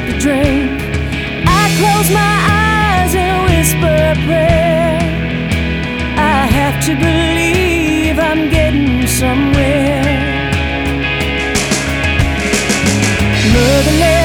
up the drain. I close my eyes and whisper a prayer. I have to believe